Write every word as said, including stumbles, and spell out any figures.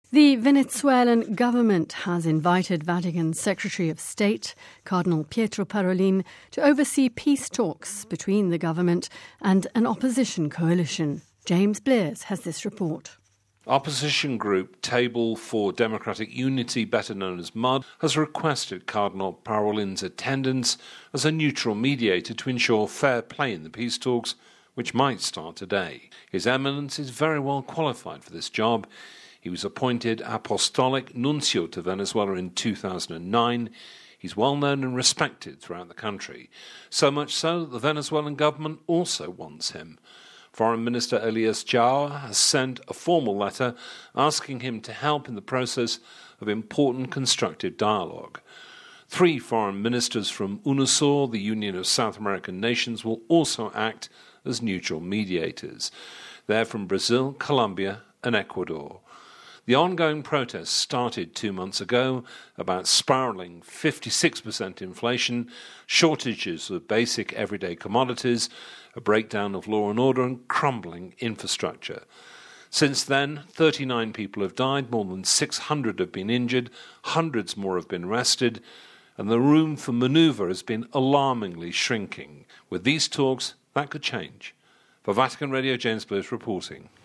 The Venezuelan government has invited Vatican Secretary of State, Cardinal Pietro Parolin, to oversee peace talks between the government and an opposition coalition. James Blears has this report. Opposition group Table for Democratic Unity, better known as MUD, has requested Cardinal Parolin's attendance as a neutral mediator to ensure fair play in the peace talks, which might start today. His Eminence is very well qualified for this job. He was appointed Apostolic Nuncio to Venezuela in two thousand nine. He's well known and respected throughout the country, so much so that the Venezuelan government also wants him. Foreign Minister Elias Jauregui has sent a formal letter asking him to help in the process of important constructive dialogue. Three foreign ministers from UNASUR, the Union of South American Nations, will also act as neutral mediators. They're from Brazil, Colombia and Ecuador. The ongoing protests started two months ago about spiralling fifty-six percent inflation, shortages of basic everyday commodities, a breakdown of law and order and crumbling infrastructure. Since then, thirty-nine people have died, more than six hundred have been injured, hundreds more have been arrested, and the room for manoeuvre has been alarmingly shrinking. With these talks, that could change. For Vatican Radio, James Blears reporting.